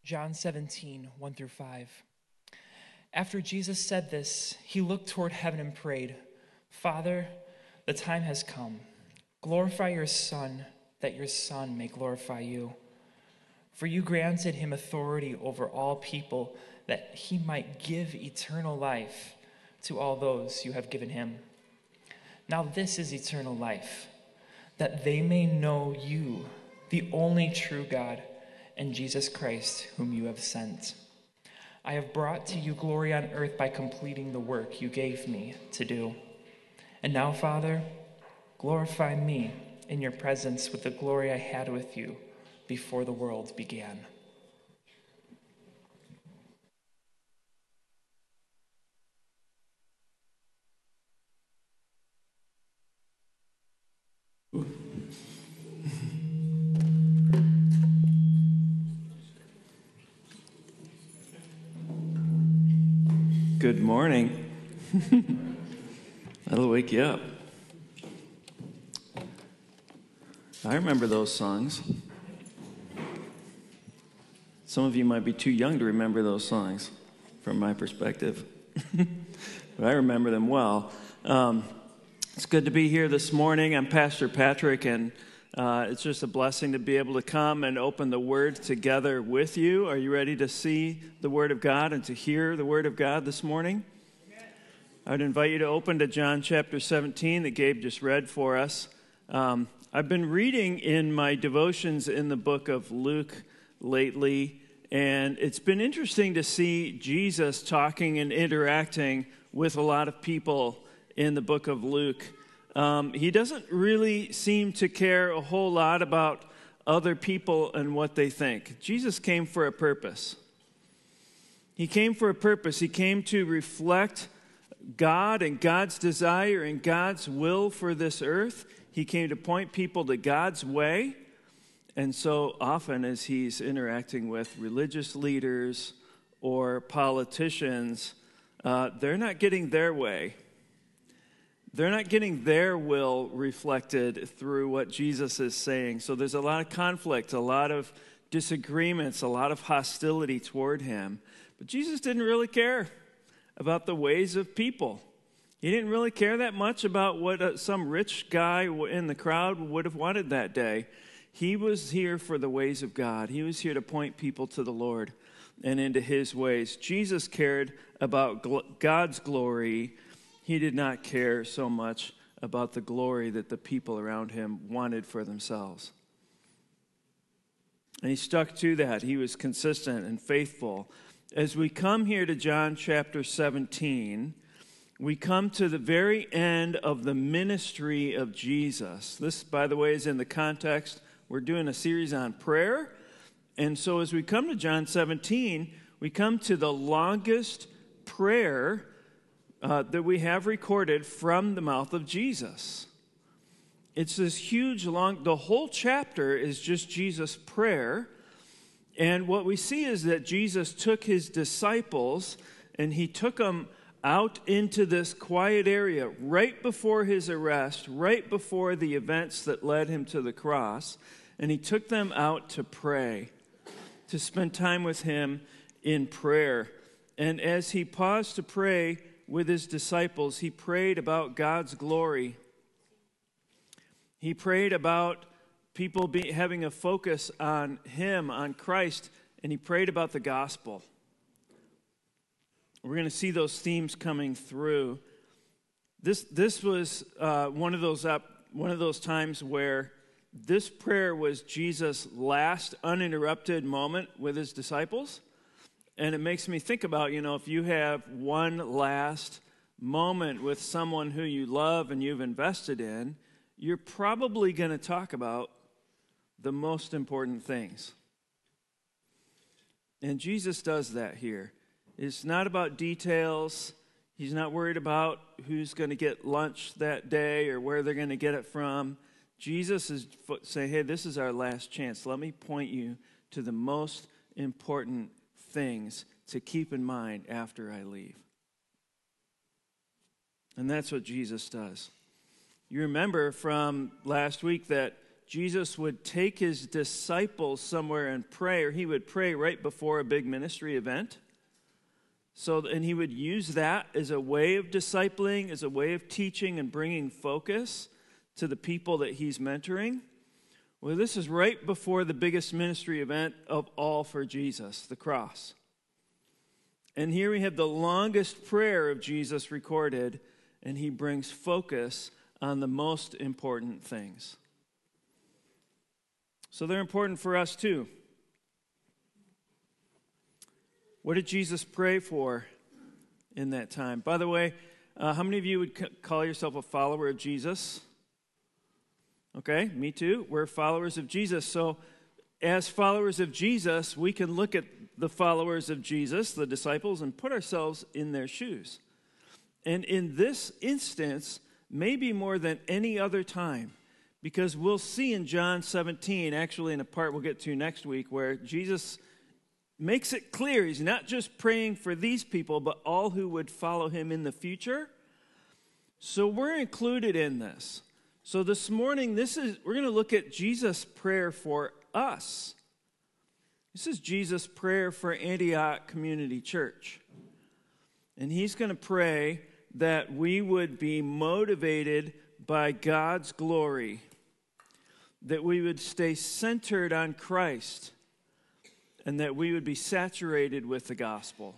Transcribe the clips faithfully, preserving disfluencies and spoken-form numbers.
John seventeen, one through five. After Jesus said this, he looked toward heaven and prayed, "Father, the time has come. Glorify your Son, that your Son may glorify you. For you granted him authority over all people, that he might give eternal life to all those you have given him. Now this is eternal life, that they may know you, the only true God, and Jesus Christ, whom you have sent. I have brought to you glory on earth by completing the work you gave me to do. And now, Father, glorify me in your presence with the glory I had with you before the world began." Good morning. That'll wake you up. I remember those songs. Some of you might be too young to remember those songs, from my perspective. But I remember them well. Um, it's good to be here this morning. I'm Pastor Patrick, and uh, it's just a blessing to be able to come and open the Word together with you. Are you ready to see the Word of God and to hear the Word of God this morning? I'd invite you to open to John chapter seventeen that Gabe just read for us. Um, I've been reading in my devotions in the book of Luke lately, and it's been interesting to see Jesus talking and interacting with a lot of people in the book of Luke. Um, he doesn't really seem to care a whole lot about other people and what they think. Jesus came for a purpose. He came for a purpose. He came to reflect God and God's desire and God's will for this earth. He came to point people to God's way. And so often as he's interacting with religious leaders or politicians, uh, they're not getting their way. They're not getting their will reflected through what Jesus is saying. So there's a lot of conflict, a lot of disagreements, a lot of hostility toward him. But Jesus didn't really care about the ways of people. He didn't really care that much about what uh, some rich guy in the crowd would have wanted that day. He was here for the ways of God. He was here to point people to the Lord and into his ways. Jesus cared about gl- God's glory. He did not care so much about the glory that the people around him wanted for themselves. And he stuck to that. He was consistent and faithful. As we come here to John chapter seventeen, we come to the very end of the ministry of Jesus. This, by the way, is in the context. We're doing a series on prayer. And so as we come to John seventeen, we come to the longest prayer uh, that we have recorded from the mouth of Jesus. It's this huge, long, the whole chapter is just Jesus' prayer. And what we see is that Jesus took his disciples and he took them out into this quiet area right before his arrest, right before the events that led him to the cross. And he took them out to pray, to spend time with him in prayer. And as he paused to pray with his disciples, he prayed about God's glory. He prayed about people be, having a focus on him, on Christ, and he prayed about the gospel. We're going to see those themes coming through. This this was uh, one of those up, one of those times where this prayer was Jesus' last uninterrupted moment with his disciples, and it makes me think about, you know, if you have one last moment with someone who you love and you've invested in, you're probably going to talk about the most important things. And Jesus does that here. It's not about details. He's not worried about who's going to get lunch that day or where they're going to get it from. Jesus is saying, hey, this is our last chance. Let me point you to the most important things to keep in mind after I leave. And that's what Jesus does. You remember from last week that Jesus would take his disciples somewhere and pray, or he would pray right before a big ministry event. So, and he would use that as a way of discipling, as a way of teaching and bringing focus to the people that he's mentoring. Well, this is right before the biggest ministry event of all for Jesus, the cross. And here we have the longest prayer of Jesus recorded, and he brings focus on the most important things. So they're important for us too. What did Jesus pray for in that time? By the way, uh, how many of you would c- call yourself a follower of Jesus? Okay, me too. We're followers of Jesus. So as followers of Jesus, we can look at the followers of Jesus, the disciples, and put ourselves in their shoes. And in this instance, maybe more than any other time, because we'll see in John seventeen, actually in a part we'll get to next week, where Jesus makes it clear he's not just praying for these people, but all who would follow him in the future. So we're included in this. So this morning, this is we're going to look at Jesus' prayer for us. This is Jesus' prayer for Antioch Community Church. And he's going to pray that we would be motivated by God's glory, that we would stay centered on Christ, and that we would be saturated with the gospel.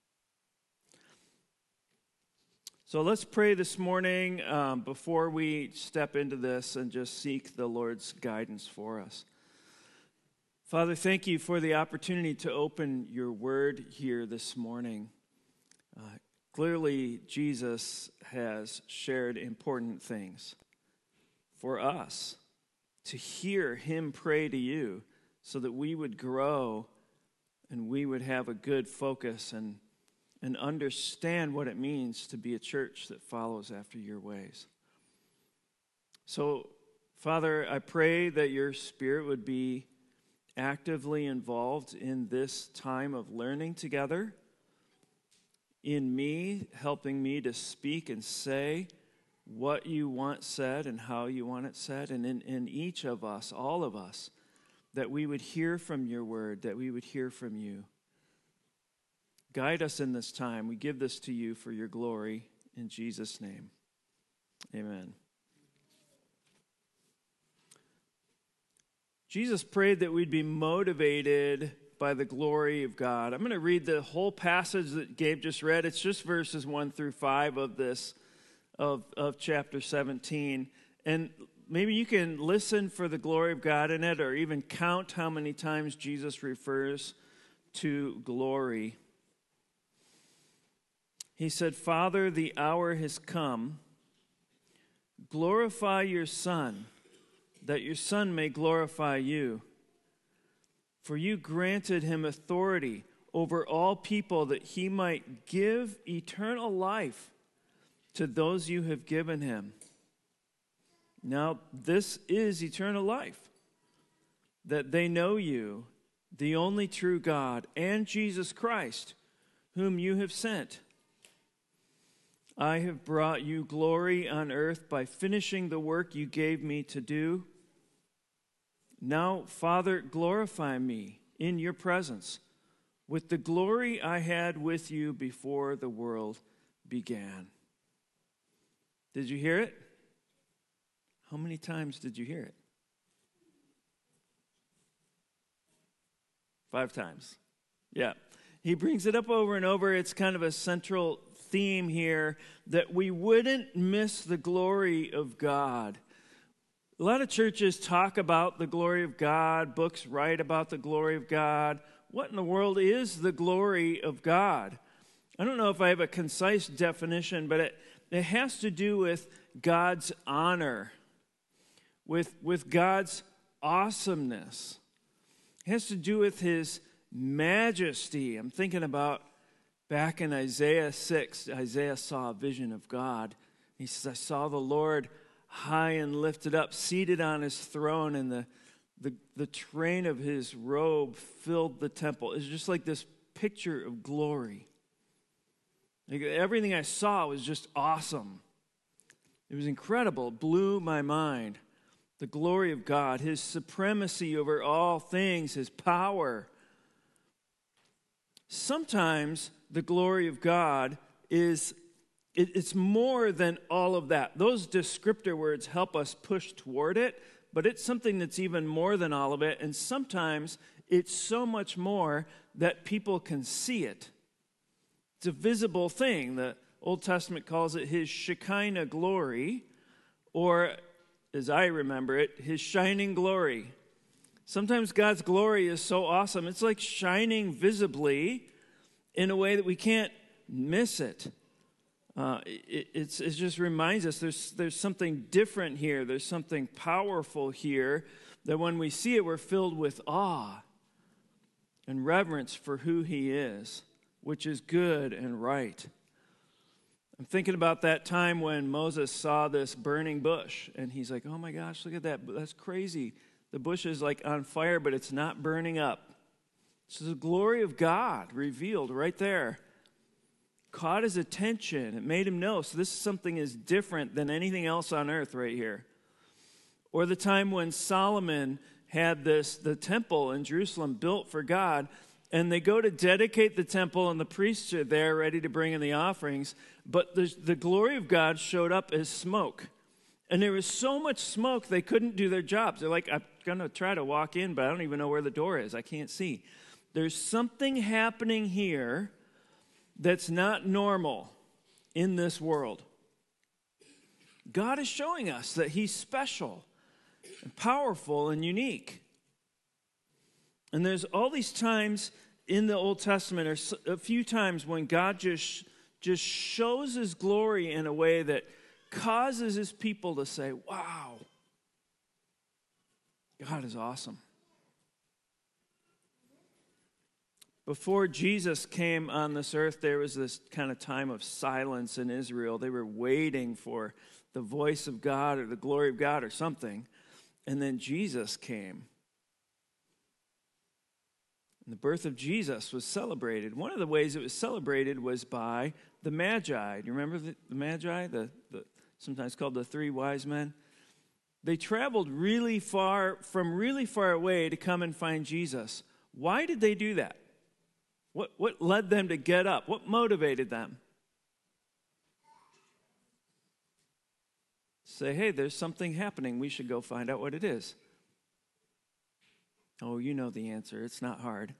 So let's pray this morning um, before we step into this and just seek the Lord's guidance for us. Father, thank you for the opportunity to open your word here this morning. Uh, clearly, Jesus has shared important things for us to hear him pray to you so that we would grow and we would have a good focus and, and understand what it means to be a church that follows after your ways. So, Father, I pray that your Spirit would be actively involved in this time of learning together, in me, helping me to speak and say what you want said and how you want it said, and in, in each of us, all of us, that we would hear from your word, that we would hear from you. Guide us in this time. We give this to you for your glory. In Jesus' name, amen. Jesus prayed that we'd be motivated by the glory of God. I'm going to read the whole passage that Gabe just read. It's just verses one through five of this, of, of chapter seventeen. And maybe you can listen for the glory of God in it, or even count how many times Jesus refers to glory. He said, Father, the hour has come. Glorify your Son, that your Son may glorify you. For you granted him authority over all people, that he might give eternal life to those you have given him. Now, this is eternal life, that they know you, the only true God, and Jesus Christ, whom you have sent. I have brought you glory on earth by finishing the work you gave me to do. Now, Father, glorify me in your presence with the glory I had with you before the world began. Did you hear it? How many times did you hear it? Five times. Yeah. He brings it up over and over. It's kind of a central theme here, that we wouldn't miss the glory of God. A lot of churches talk about the glory of God. Books write about the glory of God. What in the world is the glory of God? I don't know if I have a concise definition, but it, it has to do with God's honor, with, with God's awesomeness. It has to do with his majesty. I'm thinking about back in Isaiah six, Isaiah saw a vision of God. He says, I saw the Lord high and lifted up, seated on his throne, and the, the, the train of his robe filled the temple. It's just like this picture of glory. Like everything I saw was just awesome. It was incredible. It blew my mind. the glory of God, his supremacy over all things, his power. Sometimes the glory of God is, it, it's more than all of that. Those descriptor words help us push toward it, but it's something that's even more than all of it, and sometimes it's so much more that people can see it. It's a visible thing. The Old Testament calls it his Shekinah glory, or, as I remember it, his shining glory. Sometimes God's glory is so awesome, it's like shining visibly in a way that we can't miss it. Uh, it, it's, it just reminds us there's, there's something different here. There's something powerful here that when we see it, we're filled with awe and reverence for who he is, which is good and right. I'm thinking about that time when Moses saw this burning bush, and he's like, oh my gosh, look at that. That's crazy. The bush is like on fire, but it's not burning up. It's the glory of God revealed right there. Caught his attention. It made him know. So this is something is different than anything else on earth right here. Or the time when Solomon had this, the temple in Jerusalem built for God, and they go to dedicate the temple, and the priests are there ready to bring in the offerings, but the, the glory of God showed up as smoke. And there was so much smoke, they couldn't do their jobs. They're like, I'm going to try to walk in, but I don't even know where the door is. I can't see. There's something happening here that's not normal in this world. God is showing us that he's special and powerful and unique. And there's all these times in the Old Testament, or a few times when God just, just shows his glory in a way that causes his people to say, wow, God is awesome. Before Jesus came on this earth, there was this kind of time of silence in Israel. They were waiting for the voice of God or the glory of God or something. And then Jesus came. And the birth of Jesus was celebrated. One of the ways it was celebrated was by the Magi. Do you remember the, the Magi, the, the sometimes called the three wise men? They traveled really far, from really far away to come and find Jesus. Why did they do that? What, what led them to get up? What motivated them? Say, hey, there's something happening. We should go find out what it is. Oh, you know the answer. It's not hard.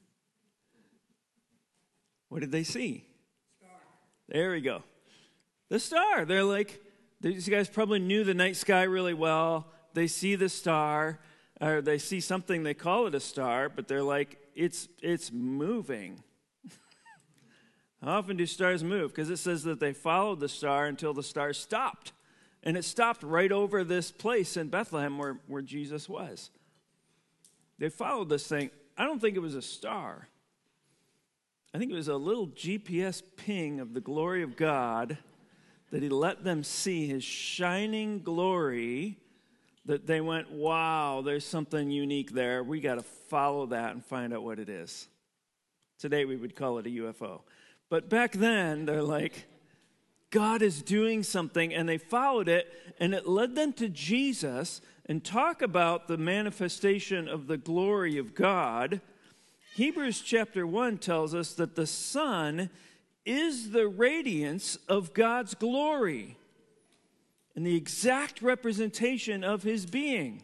What did they see? Star. There we go. The star. They're like, these guys probably knew the night sky really well. They see the star, or they see something, they call it a star, but they're like, it's it's moving. How often do stars move? Because it says that they followed the star until the star stopped. And it stopped right over this place in Bethlehem where, where Jesus was. They followed this thing. I don't think it was a star. I think it was a little G P S ping of the glory of God that he let them see his shining glory, that they went, wow, there's something unique there. We got to follow that and find out what it is. Today we would call it a U F O. But back then, they're like, God is doing something, and they followed it, and it led them to Jesus. And talk about the manifestation of the glory of God. Hebrews chapter one tells us that the Son is the radiance of God's glory and the exact representation of his being.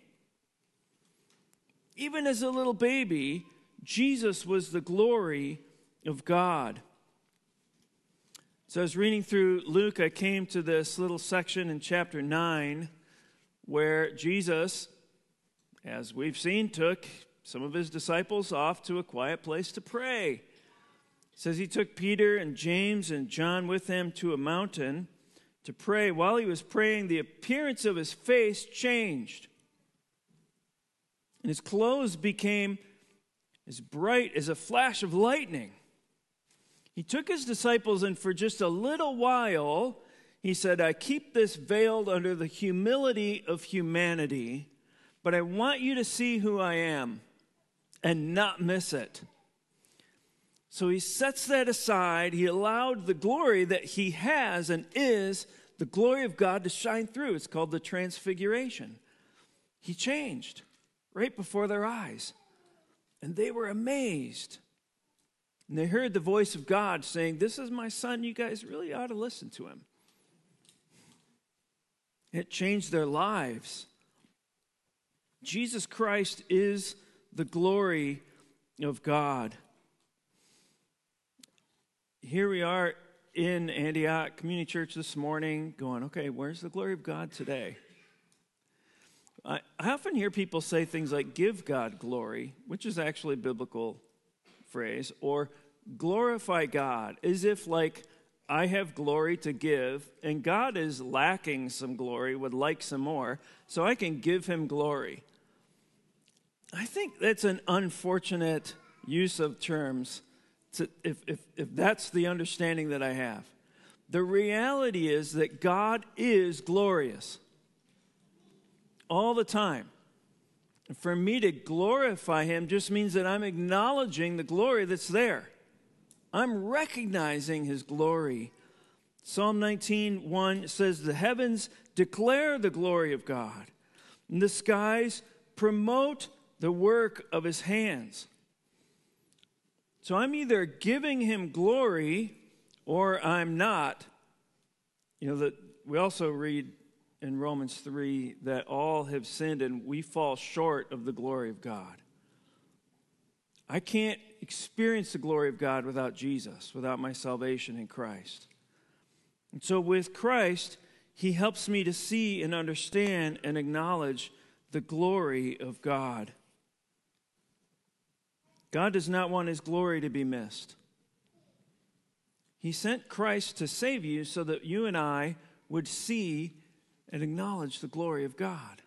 Even as a little baby, Jesus was the glory of God. So I was reading through Luke, I came to this little section in chapter nine where Jesus, as we've seen, took some of his disciples off to a quiet place to pray. It says he took Peter and James and John with him to a mountain to pray. While he was praying, the appearance of his face changed, and his clothes became as bright as a flash of lightning. He took his disciples, and for just a little while, he said, I keep this veiled under the humility of humanity, but I want you to see who I am and not miss it. So he sets that aside. He allowed the glory that he has and is the glory of God to shine through. It's called the transfiguration. he changed right before their eyes. And they were amazed. And they heard the voice of God saying, "This is my son. You guys really ought to listen to him." It changed their lives. Jesus Christ is the glory of God. Here we are in Antioch Community Church this morning going, okay, where's the glory of God today? I, I often hear people say things like, give God glory, which is actually a biblical phrase, or glorify God, as if like I have glory to give, and God is lacking some glory, would like some more, so I can give him glory. I think that's an unfortunate use of terms, to, if, if, if that's the understanding that I have. The reality is that God is glorious all the time. And for me to glorify him just means that I'm acknowledging the glory that's there. I'm recognizing his glory. Psalm nineteen one says, "The heavens declare the glory of God, and the skies promote the work of his hands." So I'm either giving him glory or I'm not. You know, that we also read in Romans three that all have sinned and we fall short of the glory of God. I can't experience the glory of God without Jesus, without my salvation in Christ. And so with Christ, he helps me to see and understand and acknowledge the glory of God. God does not want his glory to be missed. He sent Christ to save you so that you and I would see and acknowledge the glory of God.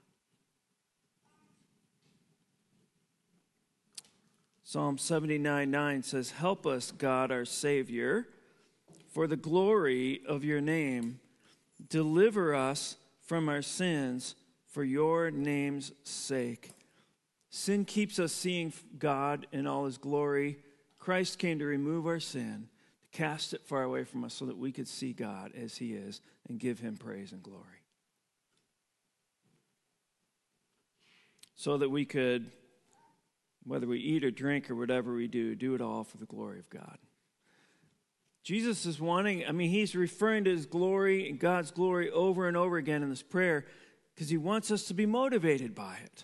Psalm seventy-nine nine says, "Help us, God, our Savior, for the glory of your name. Deliver us from our sins for your name's sake." Sin keeps us seeing God in all his glory. Christ came to remove our sin, to cast it far away from us so that we could see God as he is and give him praise and glory. So that we could, whether we eat or drink or whatever we do, do it all for the glory of God. Jesus is wanting, I mean, he's referring to his glory and God's glory over and over again in this prayer because he wants us to be motivated by it.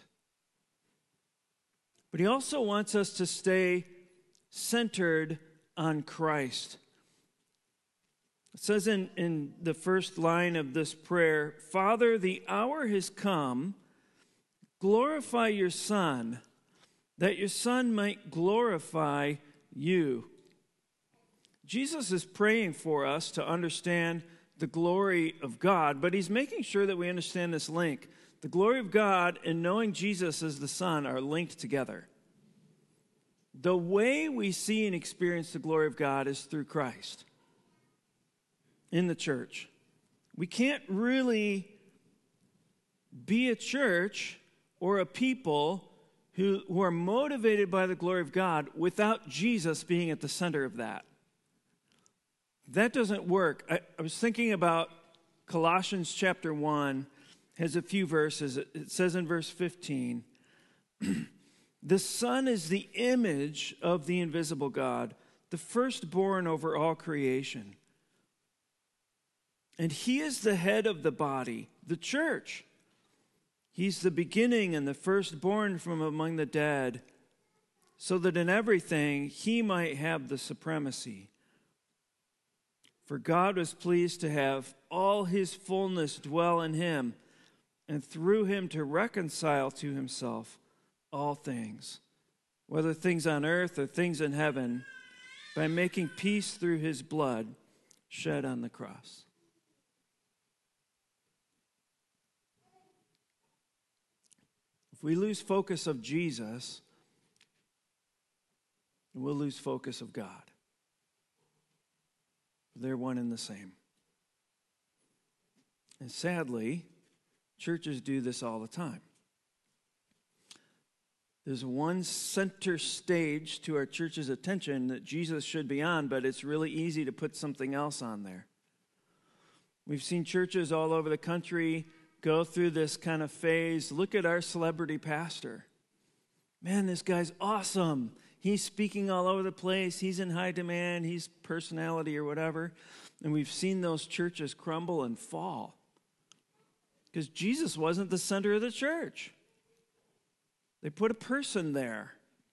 But he also wants us to stay centered on Christ. It says in, in the first line of this prayer, "Father, the hour has come. Glorify your Son, that your Son might glorify you." Jesus is praying for us to understand the glory of God, but he's making sure that we understand this link. The glory of God and knowing Jesus as the Son are linked together. The way we see and experience the glory of God is through Christ in the church. We can't really be a church or a people who, who are motivated by the glory of God without Jesus being at the center of that. That doesn't work. I, I was thinking about Colossians chapter one, has a few verses. It, it says in verse fifteen, "The Son is the image of the invisible God, the firstborn over all creation. And he is the head of the body, the church. He's the beginning and the firstborn from among the dead, so that in everything he might have the supremacy. For God was pleased to have all his fullness dwell in him, and through him to reconcile to himself all things, whether things on earth or things in heaven, by making peace through his blood shed on the cross." If we lose focus of Jesus, we'll lose focus of God. They're one and the same. And sadly, churches do this all the time. There's one center stage to our church's attention that Jesus should be on, but it's really easy to put something else on there. We've seen churches all over the country go through this kind of phase. Look at our celebrity pastor. Man, this guy's awesome. He's speaking all over the place. He's in high demand. He's personality or whatever. And we've seen those churches crumble and fall because Jesus wasn't the center of the church. They put a person there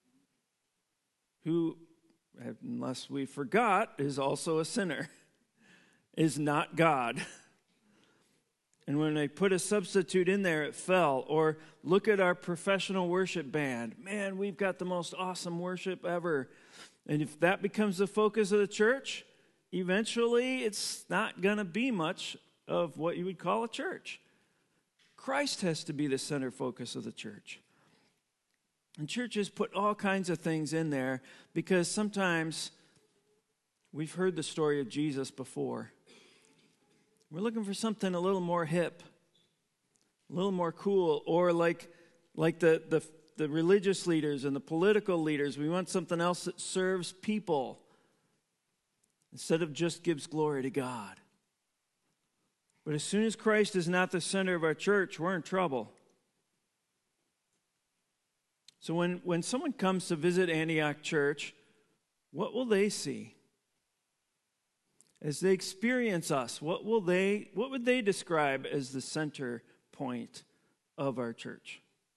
who, unless we forgot, is also a sinner, is not God. And when they put a substitute in there, it fell. Or look at our professional worship band. Man, we've got the most awesome worship ever. And if that becomes the focus of the church, eventually it's not going to be much of what you would call a church. Christ has to be the center focus of the church. And churches put all kinds of things in there because sometimes we've heard the story of Jesus before. We're looking for something a little more hip, a little more cool, or like, like the, the, the religious leaders and the political leaders. We want something else that serves people instead of just gives glory to God. But as soon as Christ is not the center of our church, we're in trouble. So when, when someone comes to visit Antioch Church, what will they see? As they experience us, what will they, what would they describe as the center point of our church?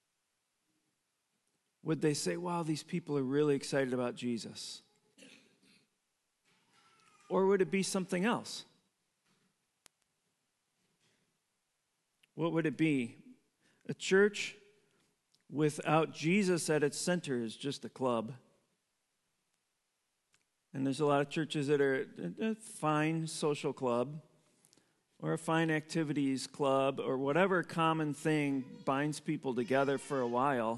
Would they say, wow, these people are really excited about Jesus? Or would it be something else? What would it be? A church without Jesus at its center is just a club. And there's a lot of churches that are a fine social club or a fine activities club or whatever common thing binds people together for a while.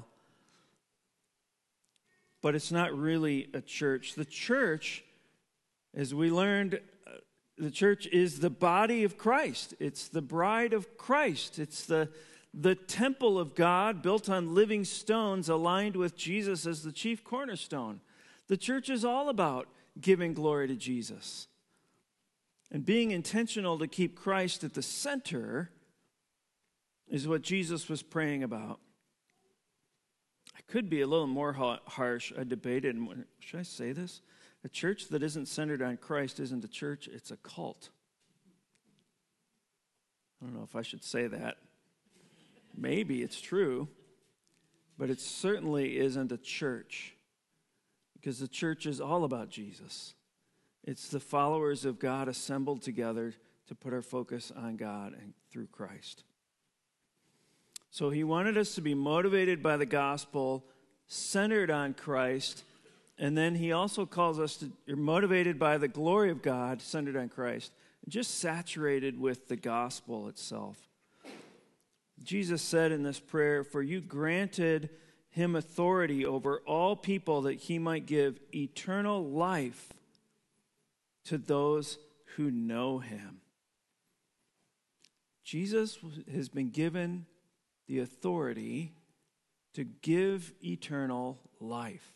But it's not really a church. The church, as we learned, the church is the body of Christ. It's the bride of Christ. It's the, the temple of God built on living stones aligned with Jesus as the chief cornerstone. The church is all about giving glory to Jesus and being intentional to keep Christ at the center is what Jesus was praying about. I could be a little more harsh. I debated, should I say this? A church that isn't centered on Christ isn't a church, it's a cult. I don't know if I should say that. Maybe it's true, but it certainly isn't a church. Because the church is all about Jesus. It's the followers of God assembled together to put our focus on God and through Christ. So he wanted us to be motivated by the gospel, centered on Christ, and then he also calls us to be motivated by the glory of God, centered on Christ, and just saturated with the gospel itself. Jesus said in this prayer, "For you granted him authority over all people that he might give eternal life to those who know him." Jesus has been given the authority to give eternal life.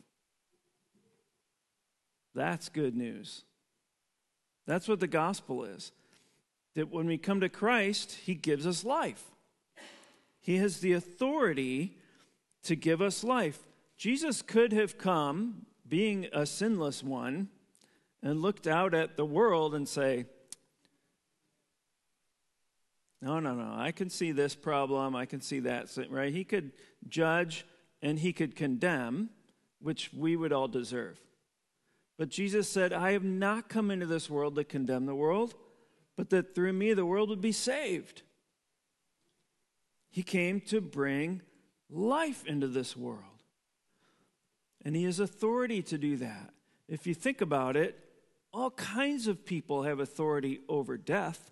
That's good news. That's what the gospel is. That when we come to Christ, he gives us life. He has the authority to give us life. Jesus could have come, being a sinless one, and looked out at the world and say, no, no, no, I can see this problem, I can see that, right? He could judge and he could condemn, which we would all deserve. But Jesus said, I have not come into this world to condemn the world, but that through me the world would be saved. He came to bring life into this world. And he has authority to do that. If you think about it, all kinds of people have authority over death.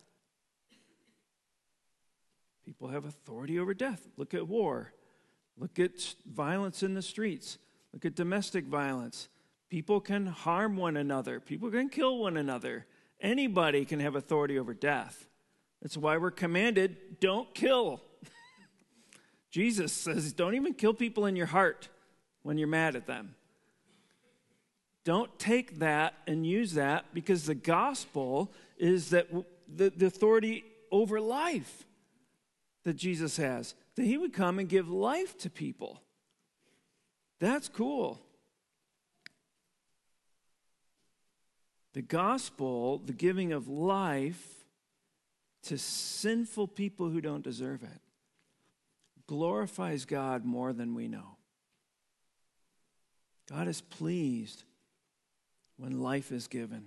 People have authority over death. Look at war. Look at violence in the streets. Look at domestic violence. People can harm one another. People can kill one another. Anybody can have authority over death. That's why we're commanded, don't kill. Jesus says, don't even kill people in your heart when you're mad at them. Don't take that and use that, because the gospel is that the, the authority over life. that Jesus has, that he would come and give life to people. That's cool. The gospel, the giving of life to sinful people who don't deserve it, glorifies God more than we know. God is pleased when life is given.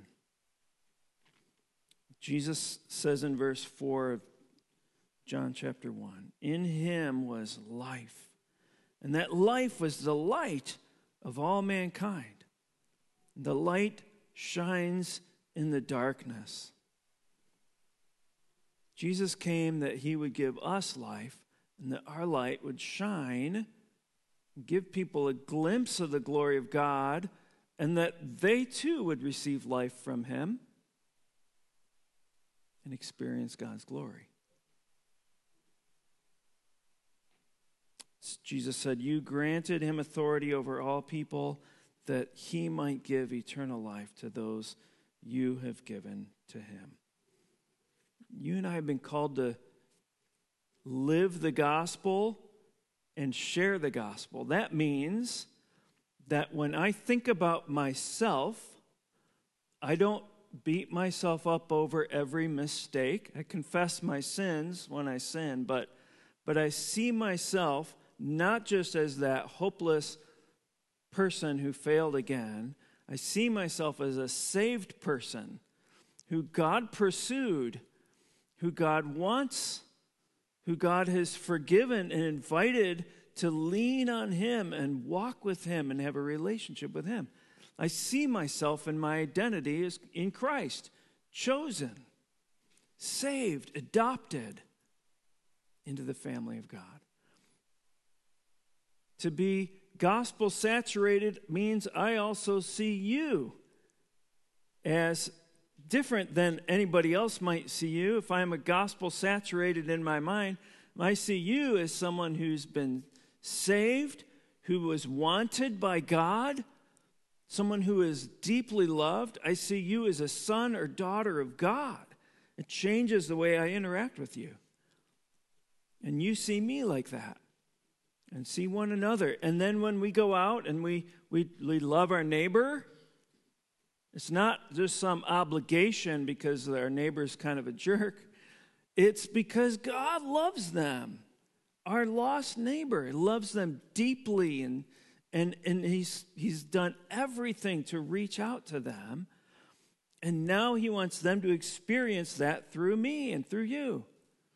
Jesus says in verse four of John chapter one, in him was life, and that life was the light of all mankind. The light shines in the darkness. Jesus came that he would give us life, and that our light would shine, give people a glimpse of the glory of God, and that they too would receive life from him and experience God's glory. Jesus said, you granted him authority over all people that he might give eternal life to those you have given to him. You and I have been called to live the gospel and share the gospel. That means that when I think about myself, I don't beat myself up over every mistake. I confess my sins when I sin, but, but I see myself not just as that hopeless person who failed again. I see myself as a saved person who God pursued, who God wants, who God has forgiven and invited to lean on him and walk with him and have a relationship with him. I see myself and my identity as in Christ, chosen, saved, adopted into the family of God. To be gospel saturated means I also see you as different than anybody else might see you. If I'm a gospel saturated in my mind, I see you as someone who's been saved, who was wanted by God, someone who is deeply loved. I see you as a son or daughter of God. It changes the way I interact with you. And you see me like that. And see one another. And then when we go out and we, we, we love our neighbor, it's not just some obligation because our neighbor's kind of a jerk. It's because God loves them. Our lost neighbor loves them deeply, and, and, and he's, he's done everything to reach out to them. And now he wants them to experience that through me and through you.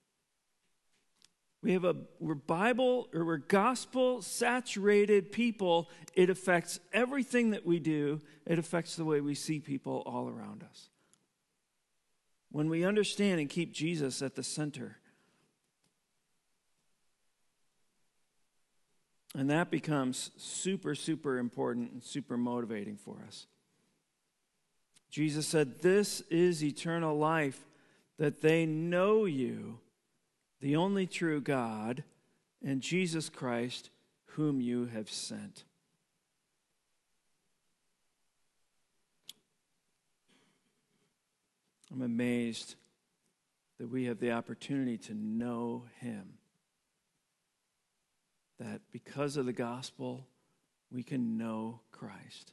We have a, we're Bible or we're gospel saturated people. It affects everything that we do. It affects the way we see people all around us. When we understand and keep Jesus at the center, and that becomes super, super important and super motivating for us. Jesus said, this is eternal life, that they know you, the only true God, and Jesus Christ, whom you have sent. I'm amazed that we have the opportunity to know him. That because of the gospel, we can know Christ.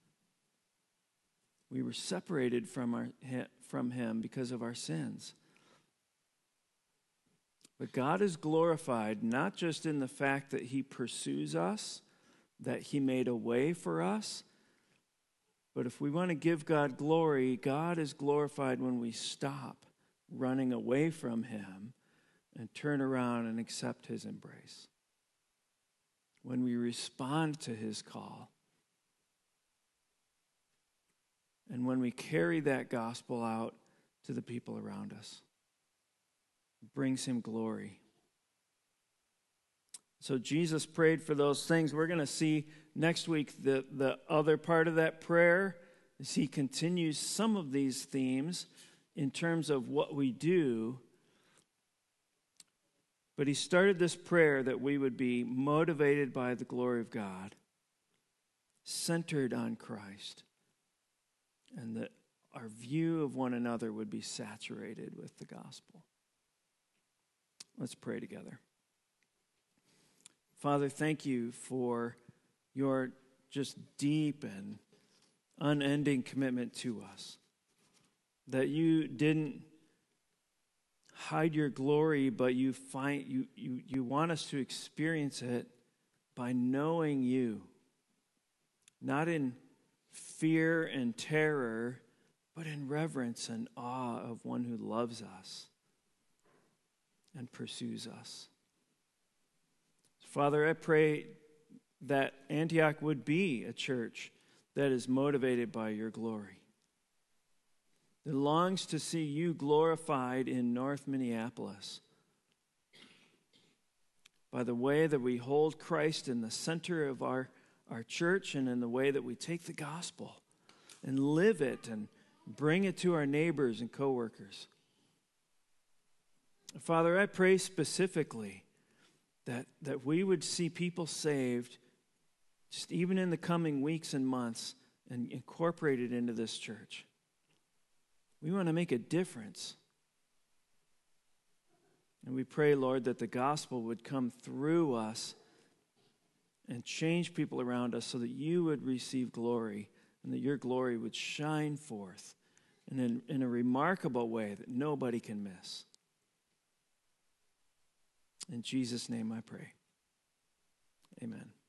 We were separated from, our, from him because of our sins. But God is glorified not just in the fact that he pursues us, that he made a way for us, but if we want to give God glory, God is glorified when we stop running away from him and turn around and accept his embrace. When we respond to his call. And when we carry that gospel out to the people around us. It brings him glory. So Jesus prayed for those things. We're going to see next week the, the other part of that prayer as he continues some of these themes in terms of what we do. But he started this prayer that we would be motivated by the glory of God, centered on Christ, and that our view of one another would be saturated with the gospel. Let's pray together. Father, thank you for your just deep and unending commitment to us. That you didn't hide your glory, but you find you, you, you want us to experience it by knowing you. Not in fear and terror, but in reverence and awe of one who loves us and pursues us. Father, I pray that Antioch would be a church that is motivated by your glory, that longs to see you glorified in North Minneapolis by the way that we hold Christ in the center of our, our church and in the way that we take the gospel and live it and bring it to our neighbors and coworkers. Father, I pray specifically that, that we would see people saved just even in the coming weeks and months and incorporated into this church. We want to make a difference. And we pray, Lord, that the gospel would come through us and change people around us so that you would receive glory and that your glory would shine forth in, in, in a remarkable way that nobody can miss. In Jesus' name I pray. Amen.